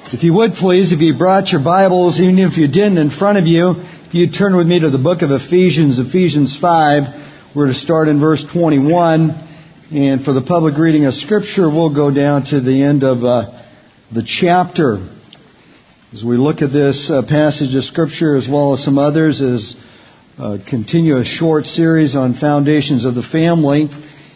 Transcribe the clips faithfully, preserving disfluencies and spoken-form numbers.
If you would please, if you brought your Bibles, even if you didn't in front of you, if you'd turn with me to the book of Ephesians, Ephesians five. We're to start in verse twenty-one. And for the public reading of Scripture, we'll go down to the end of uh, the chapter. As we look at this uh, passage of Scripture, as well as some others, as uh, continue a short series on foundations of the family.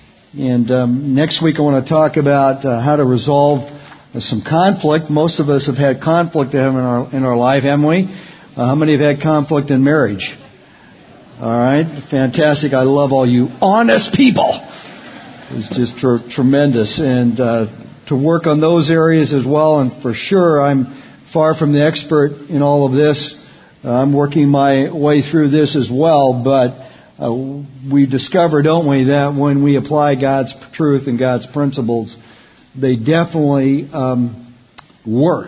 And um, next week I want to talk about uh, how to resolve some conflict. Most of us have had conflict in our in our life, haven't we? Uh, how many have had conflict in marriage? All right, fantastic. I love all you honest people. It's just tr- tremendous. And uh, to work on those areas as well. And for sure, I'm far from the expert in all of this. Uh, I'm working my way through this as well. But uh, we discover, don't we, that when we apply God's truth and God's principles, they definitely um, work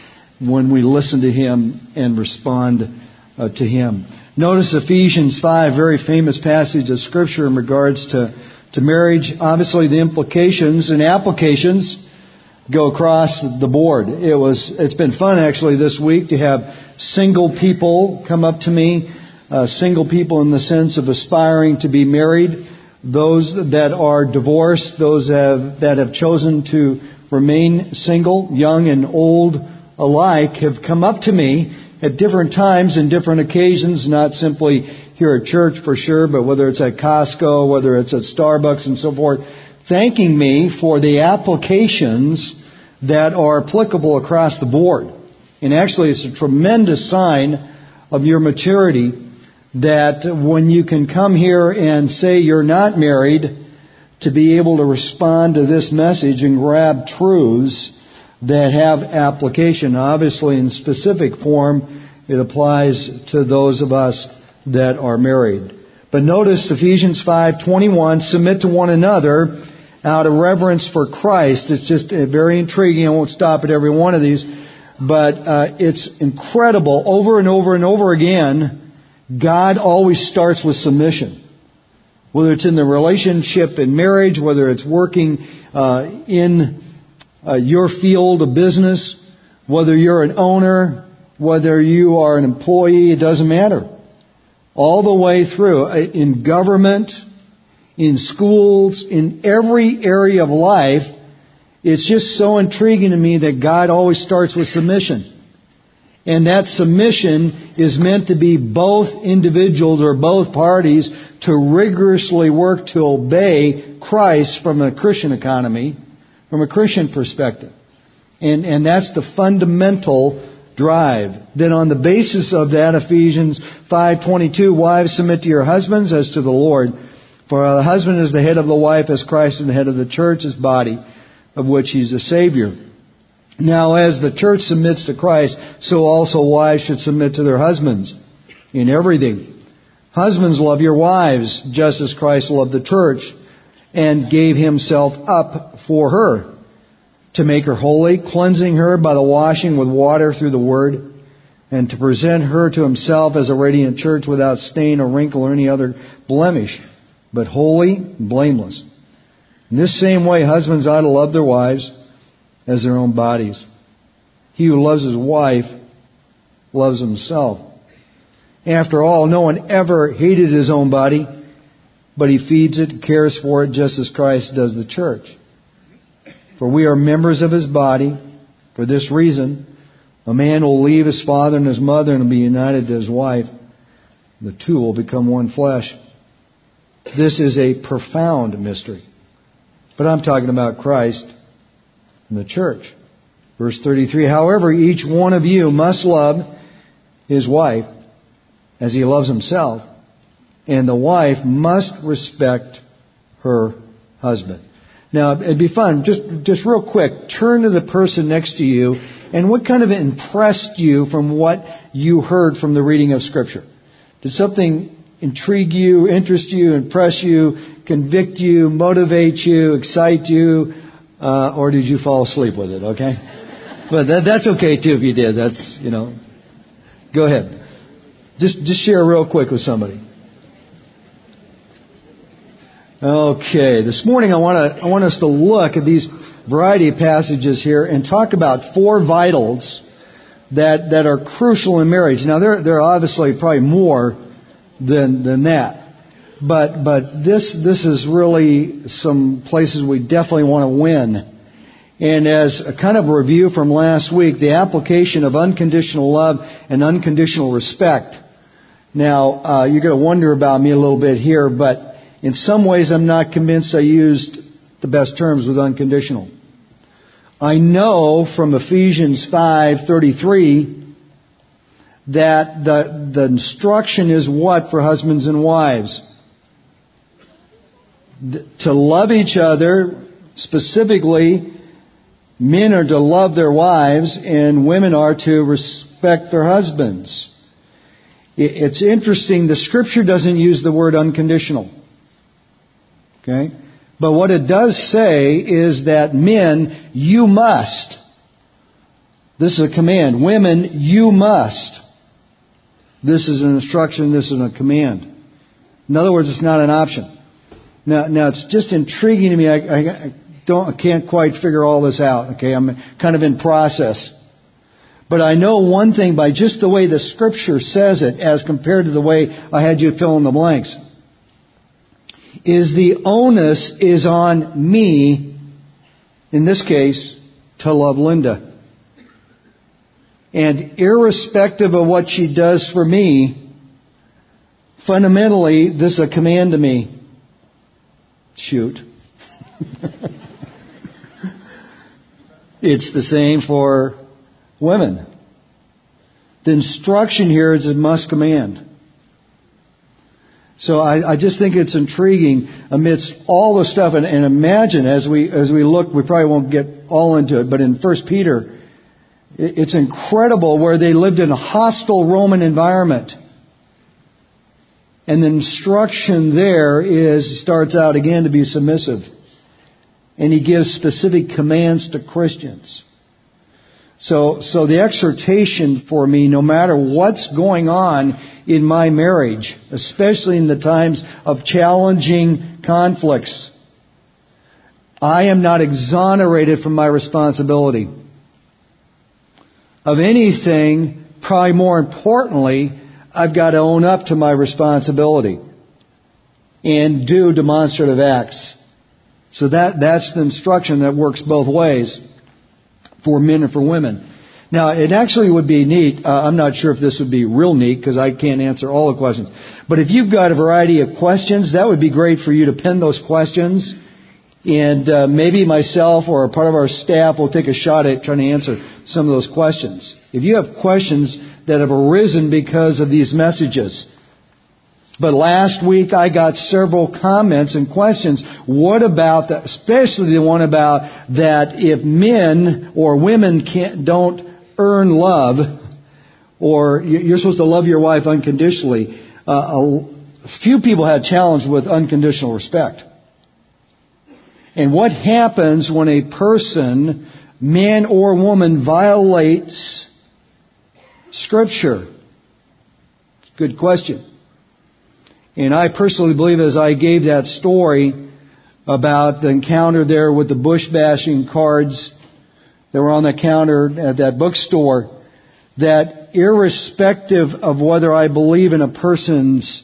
when we listen to Him and respond uh, to Him. Notice Ephesians five, very famous passage of Scripture in regards to, to marriage. Obviously, the implications and applications go across the board. It was, it's been fun actually this week to have single people come up to me, uh, single people in the sense of aspiring to be married. Those that are divorced, those have, that have chosen to remain single, young and old alike, have come up to me at different times and different occasions, not simply here at church for sure, but whether it's at Costco, whether it's at Starbucks and so forth, thanking me for the applications that are applicable across the board. And actually it's a tremendous sign of your maturity that when you can come here and say you're not married, to be able to respond to this message and grab truths that have application. Obviously, in specific form, it applies to those of us that are married. But notice Ephesians five twenty-one, submit to one another out of reverence for Christ. It's just very intriguing. I won't stop at every one of these, but uh, it's incredible. Over and over and over again, God always starts with submission. Whether it's in the relationship in marriage, whether it's working uh, in uh, your field of business, whether you're an owner, whether you are an employee, it doesn't matter. All the way through, in government, in schools, in every area of life, it's just so intriguing to me that God always starts with submission. And that submission is meant to be both individuals or both parties to rigorously work to obey Christ from a Christian economy, from a Christian perspective. And, and that's the fundamental drive. Then on the basis of that, Ephesians five twenty-two, wives, submit to your husbands as to the Lord. For the husband is the head of the wife, as Christ is the head of the church, his body, of which he's the Savior. Now, as the church submits to Christ, so also wives should submit to their husbands in everything. Husbands, love your wives, just as Christ loved the church and gave Himself up for her, to make her holy, cleansing her by the washing with water through the Word, and to present her to Himself as a radiant church without stain or wrinkle or any other blemish, but holy and blameless. In this same way, husbands ought to love their wives as their own bodies. He who loves his wife loves himself. After all, no one ever hated his own body, but he feeds it and cares for it just as Christ does the church. For we are members of His body. For this reason, a man will leave his father and his mother and be united to his wife. The two will become one flesh. This is a profound mystery. But I'm talking about Christ in the church. Verse thirty-three, however, each one of you must love his wife as he loves himself, and the wife must respect her husband. Now, it'd be fun, just just real quick, turn to the person next to you, and what kind of impressed you from what you heard from the reading of Scripture? Did something intrigue you, interest you, impress you, convict you, motivate you, excite you? Uh, or did you fall asleep with it, okay? But that, that's okay, too, if you did. That's, you know. Go ahead. Just just share real quick with somebody. Okay. This morning I want to I want us to look at these variety of passages here and talk about four vitals that that are crucial in marriage. Now, there there are obviously probably more than than that, but but this this is really some places we definitely want to win. And as a kind of a review from last week, the application of unconditional love and unconditional respect. Now, uh, you're going to wonder about me a little bit here, but in some ways I'm not convinced I used the best terms with unconditional. I know from Ephesians five thirty-three that the, the instruction is what for husbands and wives? To love each other, specifically, men are to love their wives and women are to respect their husbands. It's interesting, the Scripture doesn't use the word unconditional. Okay? But what it does say is that men, you must. This is a command. Women, you must. This is an instruction, this is a command. In other words, it's not an option. Now, now it's just intriguing to me. I, I, I don't, I can't quite figure all this out. Okay, I'm kind of in process. But I know one thing by just the way the Scripture says it as compared to the way I had you fill in the blanks, is the onus is on me, in this case, to love Linda. And irrespective of what she does for me, fundamentally, this is a command to me. Shoot. It's the same for women. The instruction here is a must command. So I, I just think it's intriguing amidst all the stuff, and, and imagine as we as we look, we probably won't get all into it, but in First Peter, it's incredible where they lived in a hostile Roman environment. And the instruction there is, starts out again to be submissive. And he gives specific commands to Christians. So, so the exhortation for me, no matter what's going on in my marriage, especially in the times of challenging conflicts, I am not exonerated from my responsibility. Of anything, probably more importantly, I've got to own up to my responsibility and do demonstrative acts. So that, that's the instruction that works both ways for men and for women. Now, it actually would be neat. Uh, I'm not sure if this would be real neat because I can't answer all the questions. But if you've got a variety of questions, that would be great for you to pen those questions. And uh, maybe myself or a part of our staff will take a shot at trying to answer some of those questions. If you have questions that have arisen because of these messages. But last week I got several comments and questions. What about, the, especially the one about that if men or women can't, don't earn love, or you're supposed to love your wife unconditionally. Uh, a few people had challenge with unconditional respect. And what happens when a person, man or woman, violates Scripture? Good question. And I personally believe, as I gave that story about the encounter there with the bush bashing cards that were on the counter at that bookstore, that irrespective of whether I believe in a person's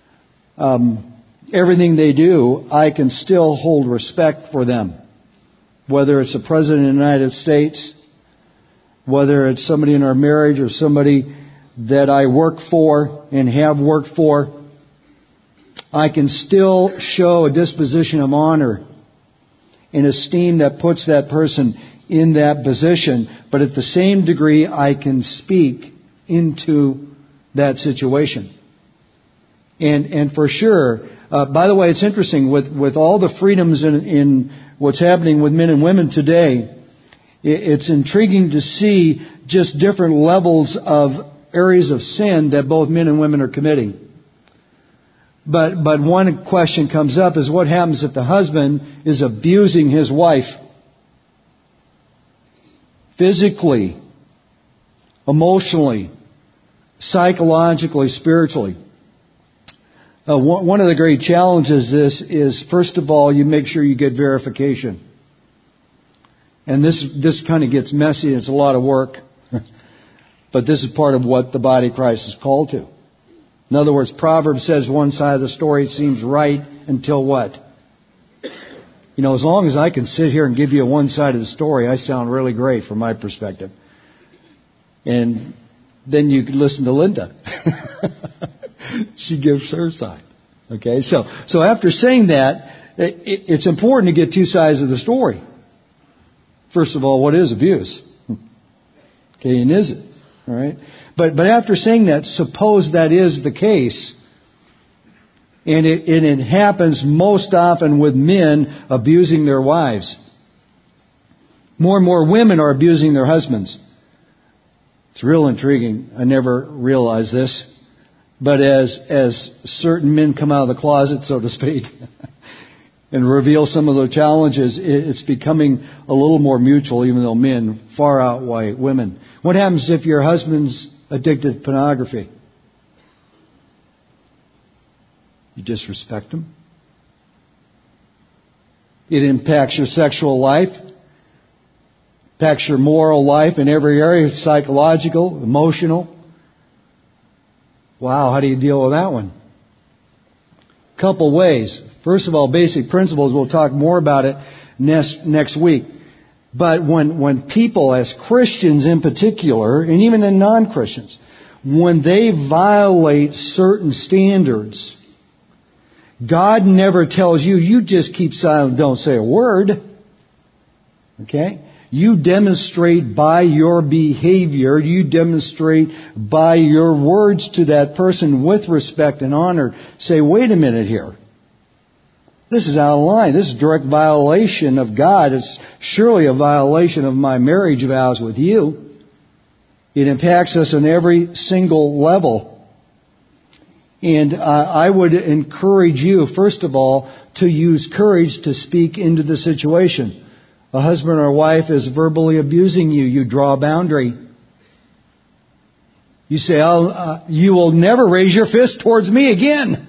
um, everything they do, I can still hold respect for them. Whether it's the President of the United States, whether it's somebody in our marriage or somebody that I work for and have worked for, I can still show a disposition of honor and esteem that puts that person in that position. But at the same degree, I can speak into that situation. And and for sure, uh, by the way, it's interesting, with, with all the freedoms in, in what's happening with men and women today, it's intriguing to see just different levels of areas of sin that both men and women are committing. But but one question comes up is what happens if the husband is abusing his wife? Physically, emotionally, psychologically, spiritually. Uh, one, one of the great challenges this is, first of all, you make sure you get verification. And this this kind of gets messy. It's a lot of work. But this is part of what the body of Christ is called to. In other words, Proverbs says one side of the story seems right until what? You know, as long as I can sit here and give you one side of the story, I sound really great from my perspective. And then you can listen to Linda. She gives her side. Okay, so so after saying that, it, it's important to get two sides of the story. First of all, what is abuse? Okay, and is it? All right. But but after saying that, suppose that is the case, and it, and it happens most often with men abusing their wives. More and more women are abusing their husbands. It's real intriguing. I never realized this. But as as certain men come out of the closet, so to speak, and reveal some of the challenges, it's becoming a little more mutual, even though men far outweigh women. What happens if your husband's addicted to pornography? You disrespect him. It impacts your sexual life, impacts your moral life in every area, psychological, emotional. Wow, how do you deal with that one? Couple ways. First of all, basic principles. We'll talk more about it next next week. But when when people, as Christians in particular, and even in non-Christians, when they violate certain standards, God never tells you, you just keep silent, don't say a word. Okay? You demonstrate by your behavior, you demonstrate by your words to that person with respect and honor. Say, wait a minute here. This is out of line. This is a direct violation of God. It's surely a violation of my marriage vows with you. It impacts us on every single level. And uh, I would encourage you, first of all, to use courage to speak into the situation. A husband or wife is verbally abusing you. You draw a boundary. You say, I'll, uh, you will never raise your fist towards me again.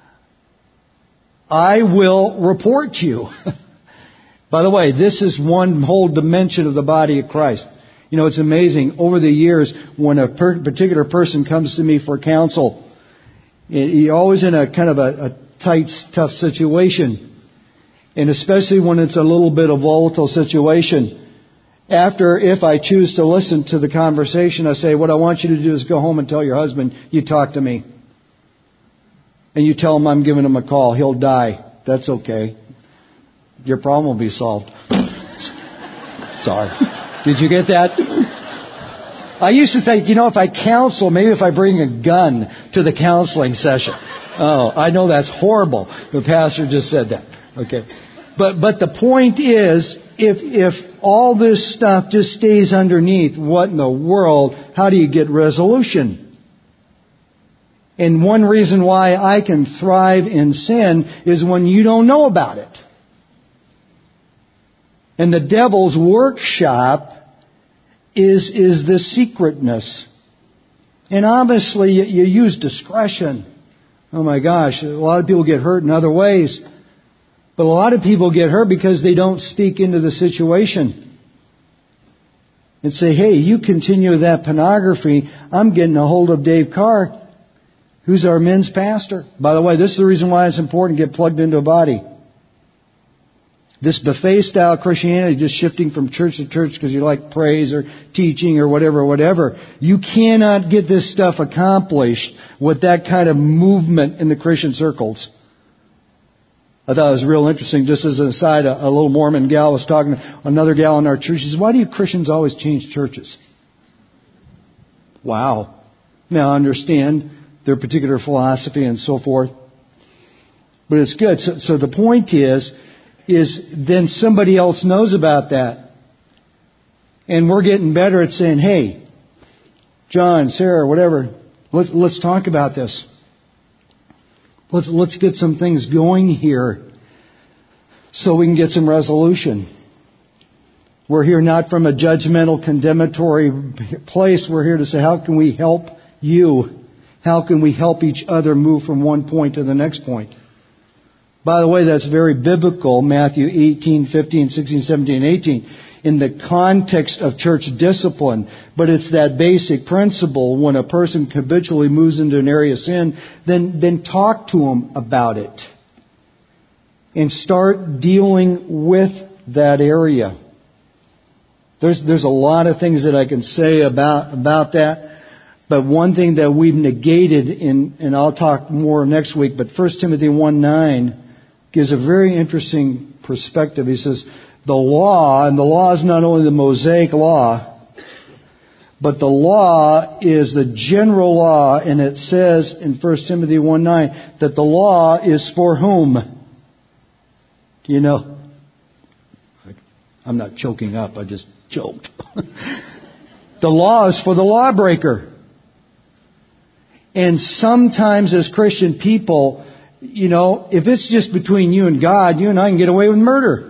I will report you. By the way, this is one whole dimension of the body of Christ. You know, it's amazing. Over the years, when a per- particular person comes to me for counsel, you're always in a kind of a, a tight, tough situation. And especially when it's a little bit of volatile situation. After, if I choose to listen to the conversation, I say, what I want you to do is go home and tell your husband, you talk to me. And you tell him I'm giving him a call. He'll die. That's okay. Your problem will be solved. Sorry. Did you get that? I used to think, you know, if I counsel, maybe if I bring a gun to the counseling session. Oh, I know that's horrible. The pastor just said that. Okay. But but the point is, if if all this stuff just stays underneath, what in the world, how do you get resolution? And one reason why I can thrive in sin is when you don't know about it. And the devil's workshop is is the secretness. And obviously you, you use discretion. Oh my gosh, a lot of people get hurt in other ways. But a lot of people get hurt because they don't speak into the situation. And say, hey, you continue that pornography, I'm getting a hold of Dave Carr, who's our men's pastor. By the way, this is the reason why it's important to get plugged into a body. This buffet-style Christianity, just shifting from church to church because you like praise or teaching or whatever, whatever. You cannot get this stuff accomplished with that kind of movement in the Christian circles. I thought it was real interesting. Just as an aside, a, a little Mormon gal was talking to another gal in our church. She says, why do you Christians always change churches? Wow. Now I understand their particular philosophy and so forth. But it's good. So, so the point is, is then somebody else knows about that. And we're getting better at saying, hey, John, Sarah, whatever, let's, let's talk about this. Let's, let's get some things going here so we can get some resolution. We're here not from a judgmental, condemnatory place. We're here to say, how can we help you? How can we help each other move from one point to the next point? By the way, that's very biblical. Matthew eighteen, fifteen, sixteen, seventeen, eighteen. in the context of church discipline. But it's that basic principle. When a person habitually moves into an area of sin, then, then talk to them about it. And start dealing with that area. There's, there's a lot of things that I can say about, about that. But one thing that we've negated, in, and I'll talk more next week, but First Timothy one nine gives a very interesting perspective. He says, the law, and the law is not only the Mosaic law, but the law is the general law, and it says in First Timothy one nine that the law is for whom? Do you know? I'm not choking up, I just choked. The law is for the lawbreaker. And sometimes as Christian people, you know, if it's just between you and God, you and I can get away with murder.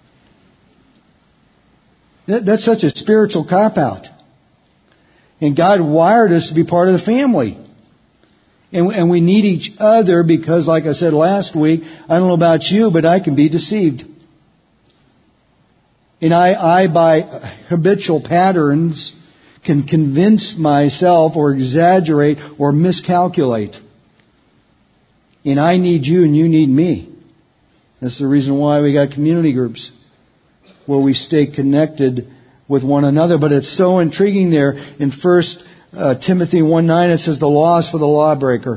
That, that's such a spiritual cop-out. And God wired us to be part of the family. And, and we need each other because, like I said last week, I don't know about you, but I can be deceived. And I, I by habitual patterns, can convince myself or exaggerate or miscalculate. And I need you and you need me. That's the reason why we got community groups, where we stay connected with one another. But it's so intriguing there in First uh, Timothy one nine, it says the law is for the lawbreaker.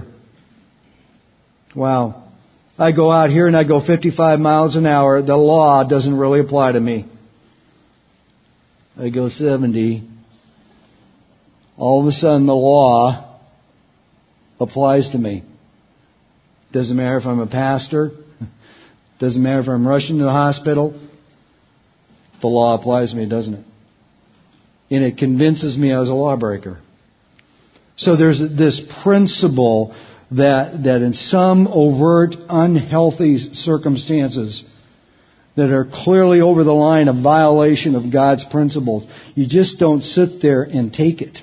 Wow. I go out here and I go fifty-five miles an hour. The law doesn't really apply to me. I go seventy. All of a sudden the law applies to me. Doesn't matter if I'm a pastor. Doesn't matter if I'm rushing to the hospital. The law applies to me, doesn't it? And it convinces me I was a lawbreaker. So there's this principle that, that in some overt, unhealthy circumstances that are clearly over the line of violation of God's principles, you just don't sit there and take it.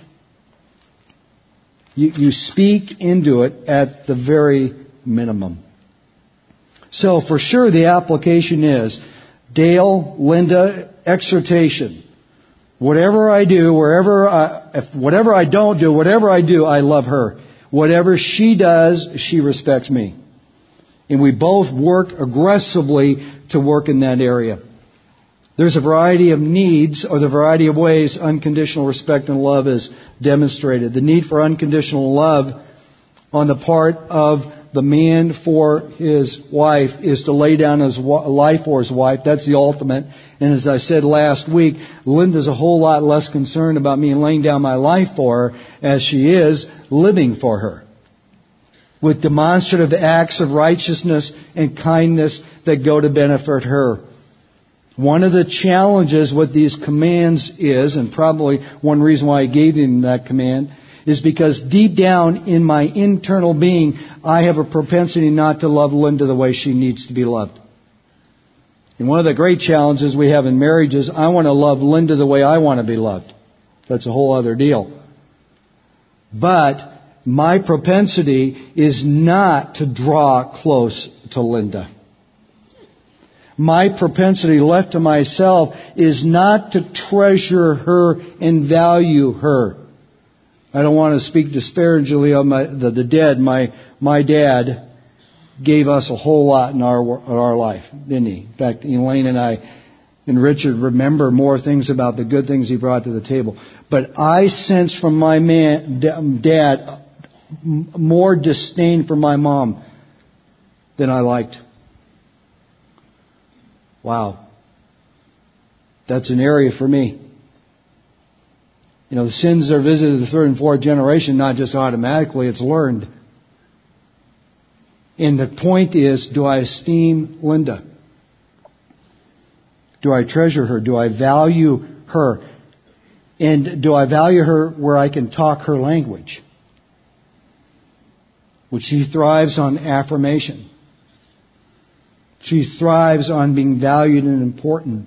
You, you speak into it at the very minimum. So for sure the application is, Dale, Linda, exhortation. Whatever I do, wherever I, if whatever I don't do, whatever I do, I love her. Whatever she does, she respects me. And we both work aggressively to work in that area. There's a variety of needs, or the variety of ways unconditional respect and love is demonstrated. The need for unconditional love on the part of the man for his wife is to lay down his life for his wife. That's the ultimate. And as I said last week, Linda's a whole lot less concerned about me laying down my life for her as she is living for her, with demonstrative acts of righteousness and kindness that go to benefit her. One of the challenges with these commands is, and probably one reason why I gave him that command, is because deep down in my internal being, I have a propensity not to love Linda the way she needs to be loved. And one of the great challenges we have in marriage is I want to love Linda the way I want to be loved. That's a whole other deal. But my propensity is not to draw close to Linda. My propensity left to myself is not to treasure her and value her. I don't want to speak disparagingly of my, the, the dead. My my dad gave us a whole lot in our in our life, didn't he? In fact, Elaine and I and Richard remember more things about the good things he brought to the table. But I sense from my man, dad more disdain for my mom than I liked. Wow. That's an area for me. You know, the sins are visited the third and fourth generation, not just automatically, it's learned. And the point is, do I esteem Linda? Do I treasure her? Do I value her? And do I value her where I can talk her language? Which she thrives on affirmation. She thrives on being valued and important.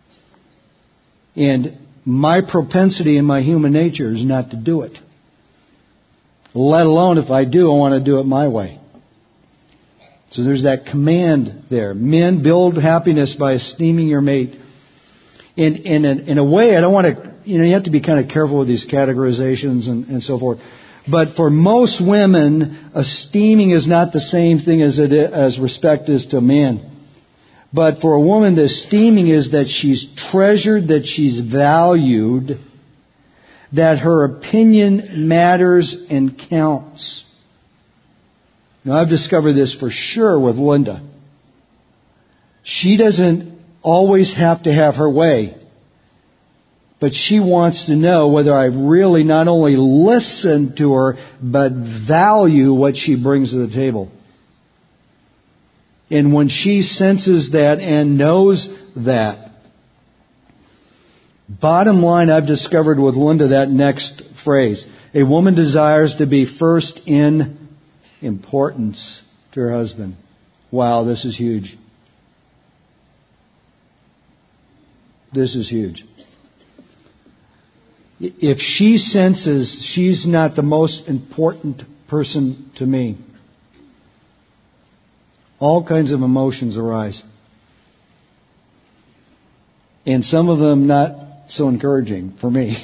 And my propensity in my human nature is not to do it. Let alone if I do, I want to do it my way. So there's that command there. Men, build happiness by esteeming your mate. In, in, a, in a way, I don't want to, you know, you have to be kind of careful with these categorizations and, and so forth. But for most women, esteeming is not the same thing as it is, as respect is to men. But for a woman, the esteeming is that she's treasured, that she's valued, that her opinion matters and counts. Now, I've discovered this for sure with Linda. She doesn't always have to have her way. But she wants to know whether I really not only listen to her, but value what she brings to the table. And when she senses that and knows that, bottom line, I've discovered with Linda that next phrase. A woman desires to be first in importance to her husband. Wow, this is huge. This is huge. If she senses she's not the most important person to me, all kinds of emotions arise. And some of them not so encouraging for me.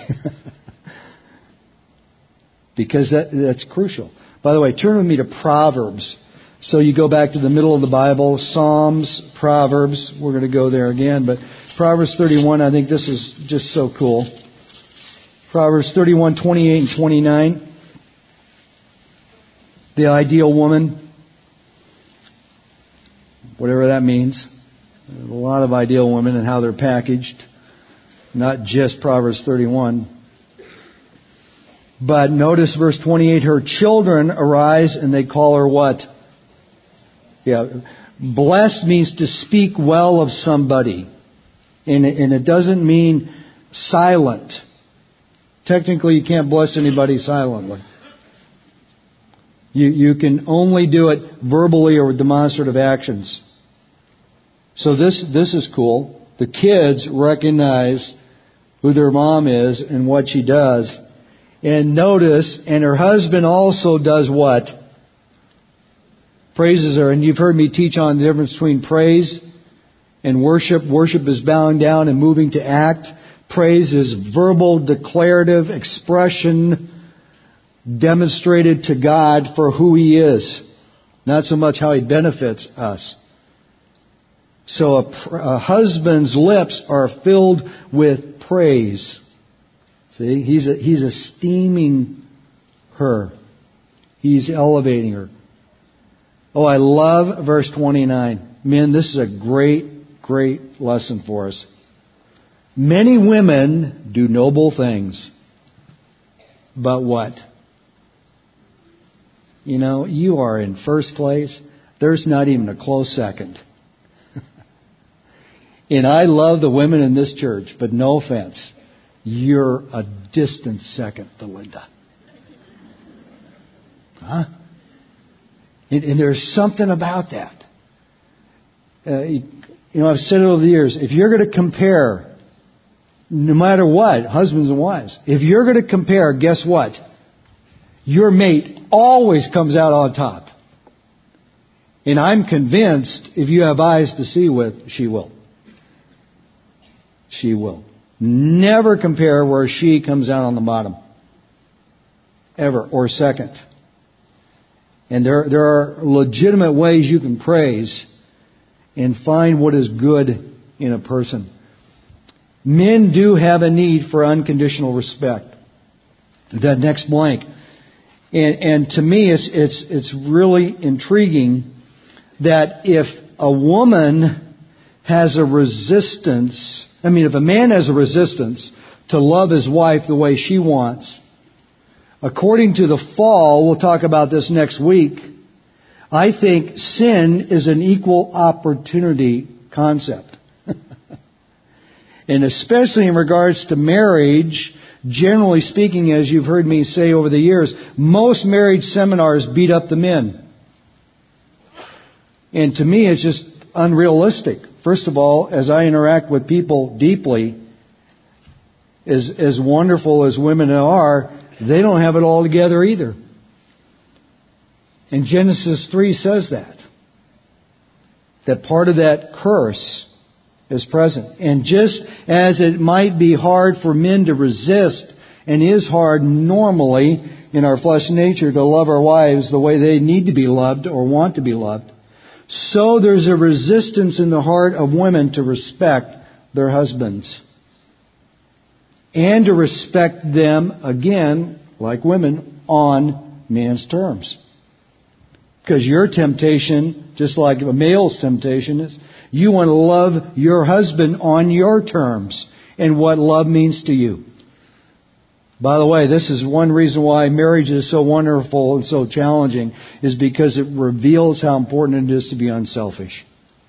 Because that, that's crucial. By the way, turn with me to Proverbs. So you go back to the middle of the Bible, Psalms, Proverbs. We're going to go there again. But Proverbs thirty-one, I think this is just so cool. Proverbs thirty-one, twenty-eight and twenty-nine. The ideal woman. Whatever that means. There's a lot of ideal women and how they're packaged. Not just Proverbs thirty-one. But notice verse twenty-eight. Her children arise and they call her what? Yeah. Blessed means to speak well of somebody. And it, and it doesn't mean silent. Technically, you can't bless anybody silently. You, you can only do it verbally or with demonstrative actions. So this, this is cool. The kids recognize who their mom is and what she does. And notice, and her husband also does what? Praises her. And you've heard me teach on the difference between praise and worship. Worship is bowing down and moving to act. Praise is verbal, declarative expression demonstrated to God for who He is. Not so much how He benefits us. So a, a husband's lips are filled with praise. See, he's a, he's esteeming her. He's elevating her. Oh, I love verse twenty-nine. Men, this is a great, great lesson for us. Many women do noble things. But what? You know, you are in first place. There's not even a close second. And I love the women in this church, but no offense. You're a distant second to Linda. Huh? And, and there's something about that. Uh, you know, I've said it over the years. If you're going to compare, no matter what, husbands and wives, if you're going to compare, guess what? Your mate always comes out on top. And I'm convinced if you have eyes to see with, she will. She will. Never compare where she comes out on the bottom. Ever. Or second. And there, there are legitimate ways you can praise and find what is good in a person. Men do have a need for unconditional respect. That next blank. And, and to me, it's, it's, it's really intriguing that if a woman has a resistance, I mean, if a man has a resistance to love his wife the way she wants, according to the fall, we'll talk about this next week, I think sin is an equal opportunity concept. And especially in regards to marriage, generally speaking, as you've heard me say over the years, most marriage seminars beat up the men. And to me, it's just unrealistic. First of all, as I interact with people deeply, as, as wonderful as women are, they don't have it all together either. And Genesis three says that. That part of that curse is present. And just as it might be hard for men to resist, and is hard normally in our flesh nature to love our wives the way they need to be loved or want to be loved, so there's a resistance in the heart of women to respect their husbands. And to respect them, again, like women, on man's terms. Because your temptation, just like a male's temptation, is you want to love your husband on your terms and what love means to you. By the way, this is one reason why marriage is so wonderful and so challenging, is because it reveals how important it is to be unselfish.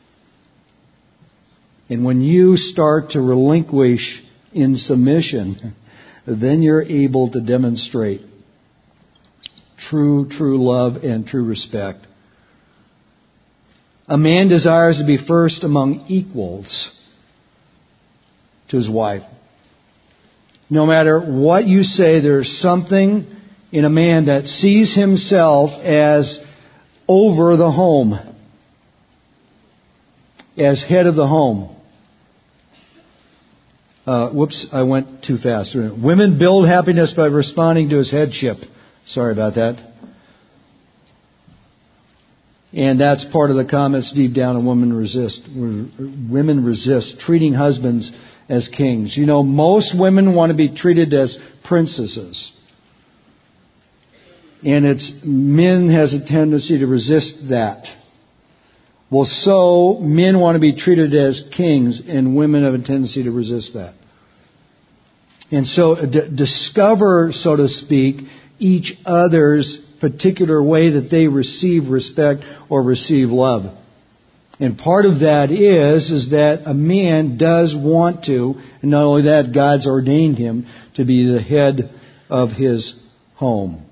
And when you start to relinquish in submission, then you're able to demonstrate true, true love and true respect. A man desires to be first among equals to his wife. No matter what you say, there's something in a man that sees himself as over the home, as head of the home. Uh, whoops, I went too fast. Women build happiness by responding to his headship. Sorry about that. And that's part of the comments deep down in Women Resist. Women resist treating husbands as kings. You know, most women want to be treated as princesses. And it's men has a tendency to resist that. Well, so men want to be treated as kings, and women have a tendency to resist that. And so d- discover, so to speak, each other's particular way that they receive respect or receive love. And part of that is, is that a man does want to, and not only that, God's ordained him to be the head of his home.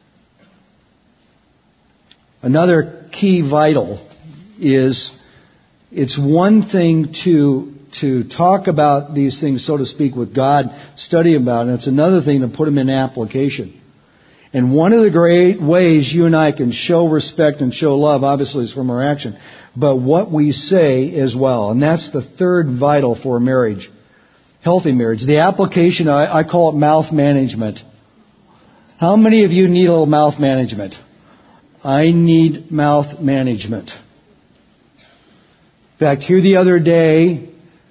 Another key vital is, it's one thing to, to talk about these things, so to speak, with God, study about it. It's another thing to put them in application. And one of the great ways you and I can show respect and show love, obviously, is from our action, but what we say as well. And that's the third vital for marriage, healthy marriage. The application, I, I call it mouth management. How many of you need a little mouth management? I need mouth management. In fact, here the other day,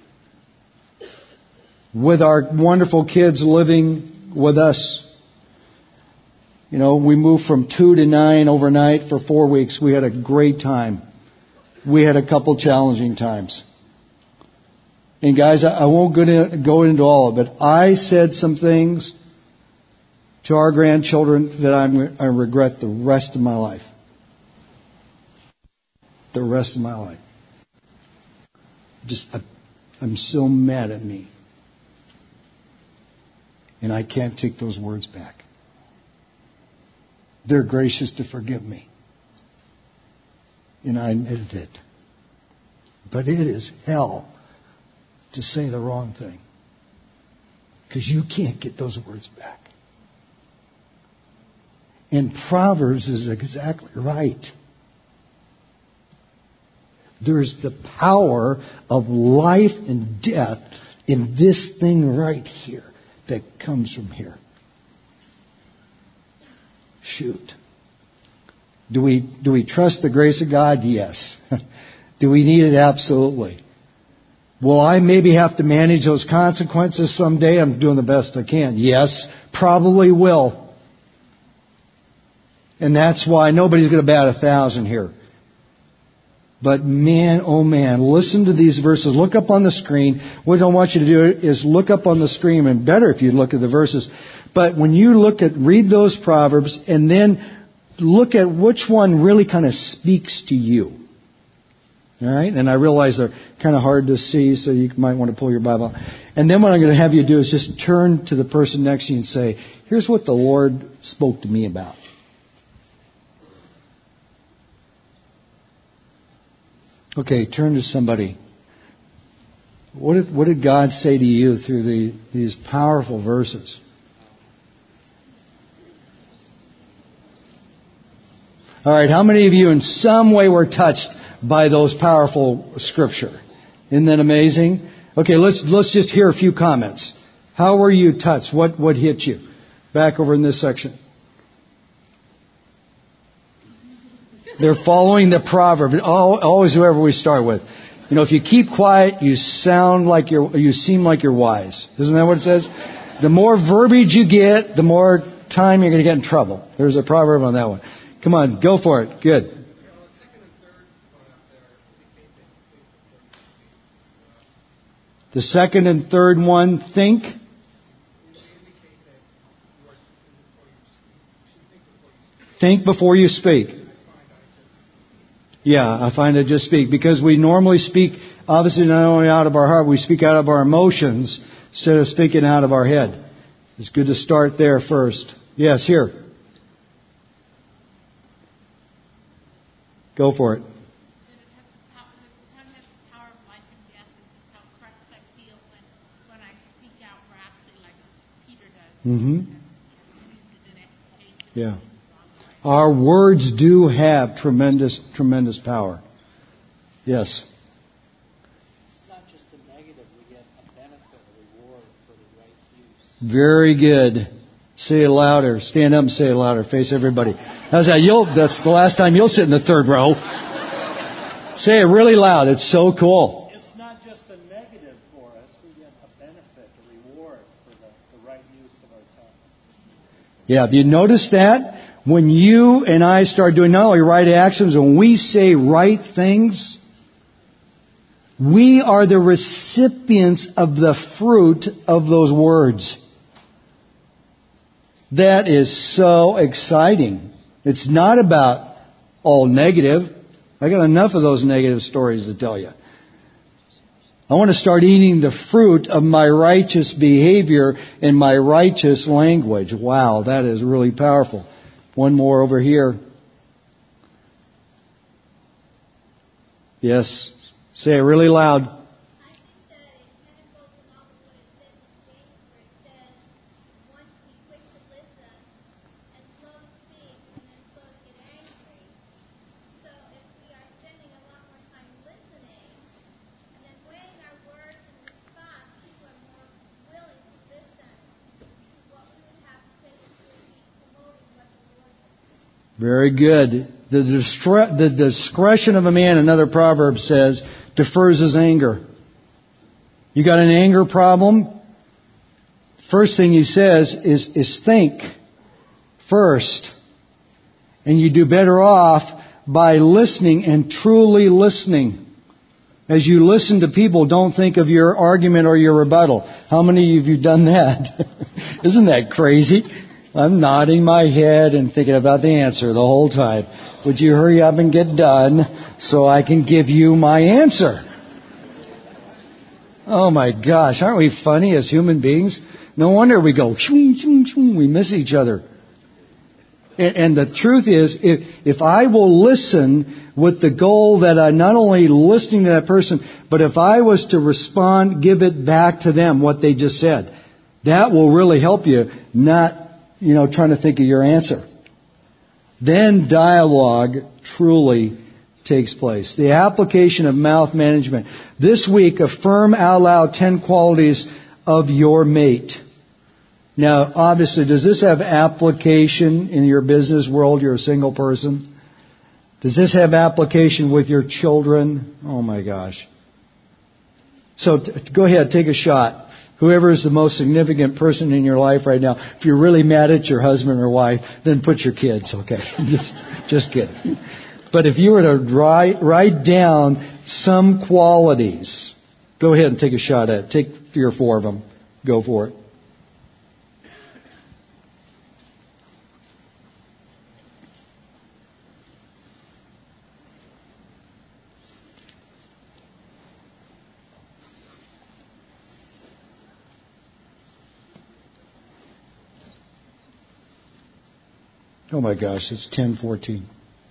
with our wonderful kids living with us, you know, we moved from two to nine overnight for four weeks. We had a great time. We had a couple challenging times. And guys, I won't go into all of it, but I said some things to our grandchildren that I'm, I regret the rest of my life. The rest of my life. Just, I, I'm so mad at me. And I can't take those words back. They're gracious to forgive me. And I admitted it. But it is hell to say the wrong thing. Because you can't get those words back. And Proverbs is exactly right. There's the power of life and death in this thing right here that comes from here. Shoot. Do we do we trust the grace of God? Yes. Do we need it? Absolutely. Will I maybe have to manage those consequences someday? I'm doing the best I can. Yes, probably will. And that's why nobody's going to bat a thousand here. But man, oh man, listen to these verses. Look up on the screen. What I want you to do is look up on the screen, and better if you look at the verses. But when you look at, read those Proverbs, and then look at which one really kind of speaks to you. All right? And I realize they're kind of hard to see, so you might want to pull your Bible out. And then what I'm going to have you do is just turn to the person next to you and say, here's what the Lord spoke to me about. Okay, turn to somebody. What did, what did God say to you through the, these powerful verses? All right, how many of you in some way were touched by those powerful scripture? Isn't that amazing? Okay, let's let's just hear a few comments. How were you touched? What what hit you? Back over in this section. They're following the proverb. Always whoever we start with. You know, if you keep quiet, you sound like you're, you seem like you're wise. Isn't that what it says? The more verbiage you get, the more time you're going to get in trouble. There's a proverb on that one. Come on, go for it. Good. The second and third one, think. Think before you speak. Yeah, I find it just speak. Because we normally speak, obviously not only out of our heart, we speak out of our emotions instead of speaking out of our head. It's good to start there first. Yes, here. Go for it. Mm-hmm. Yeah. Our words do have tremendous, tremendous power. Yes. It's not just a negative. We get a benefit, a reward for the right use. Very good. Say it louder. Stand up and say it louder. Face everybody. How's that? You'll, that's the last time you'll sit in the third row. Say it really loud. It's so cool. It's not just a negative for us. We get a benefit, a reward for the, the right use of our time. Yeah, have you noticed that? When you and I start doing not only right actions, when we say right things, we are the recipients of the fruit of those words. That is so exciting. It's not about all negative. I got enough of those negative stories to tell you. I want to start eating the fruit of my righteous behavior and my righteous language. Wow, that is really powerful. One more over here. Yes. Say it really loud. I think that it kind of goes along with what it says in James, where it says, one to be quick to listen and slow to speak and then slow to get angry. So if we are spending a lot more time listening and then weighing our words in response, people are more willing to listen to what we would have to say, which would be promoting what the Lord is. Very good. The, distre- the discretion of a man, another proverb says, defers his anger. You got an anger problem? First thing he says is, is think first. And you do better off by listening and truly listening. As you listen to people, don't think of your argument or your rebuttal. How many of you done that? Isn't that crazy? I'm nodding my head and thinking about the answer the whole time. Would you hurry up and get done so I can give you my answer? Oh my gosh, aren't we funny as human beings? No wonder we go, shoom, shoom, shoom, we miss each other. And, and the truth is, if, if I will listen with the goal that I'm not only listening to that person, but if I was to respond, give it back to them what they just said, that will really help you, not You know, trying to think of your answer. Then dialogue truly takes place. The application of mouth management. This week, affirm out loud ten qualities of your mate. Now, obviously, does this have application in your business world? You're a single person. Does this have application with your children? Oh my gosh. So t- go ahead, take a shot. Whoever is the most significant person in your life right now. If you're really mad at your husband or wife, then put your kids, okay? just, just kidding. But if you were to write, write down some qualities, go ahead and take a shot at it. Take three or four of them. Go for it. Oh my gosh, it's ten fourteen.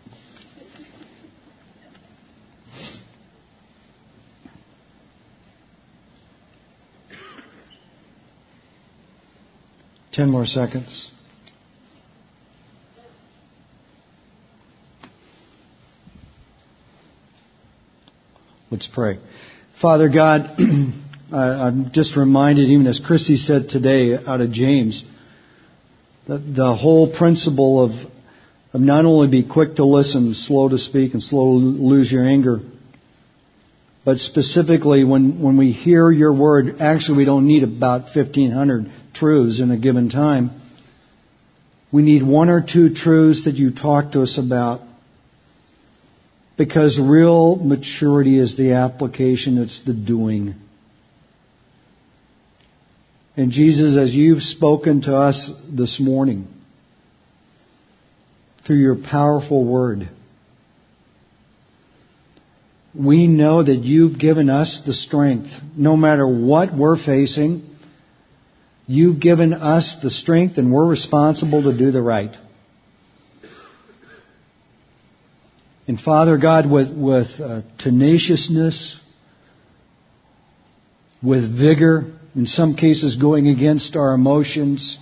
Ten more seconds. Let's pray. Father God, I'm just reminded, even as Christy said today out of James, that the whole principle of, of not only be quick to listen, slow to speak, and slow to lose your anger, but specifically when, when we hear your word, actually we don't need about fifteen hundred truths in a given time. We need one or two truths that you talk to us about. Because real maturity is the application, it's the doing. And Jesus, as you've spoken to us this morning, through your powerful word, we know that you've given us the strength, no matter what we're facing, you've given us the strength and we're responsible to do the right. And Father God, with, with uh, tenaciousness, with vigor, in some cases going against our emotions,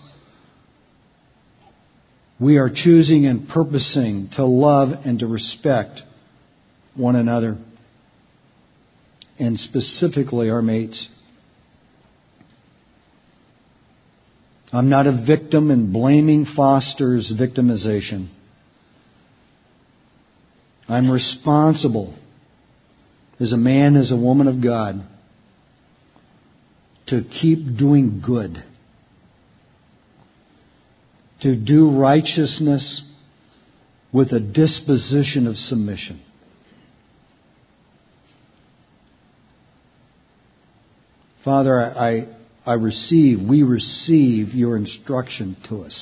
we are choosing and purposing to love and to respect one another, and specifically our mates. I'm not a victim, and blaming fosters victimization. I'm responsible as a man, as a woman of God, to keep doing good, to do righteousness with a disposition of submission. Father, I, I receive, we receive your instruction to us.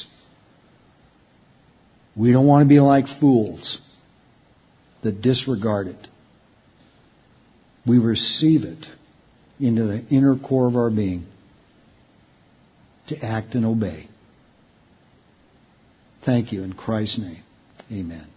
We don't want to be like fools that disregard it. We receive it into the inner core of our being to act and obey. Thank you in Christ's name. Amen.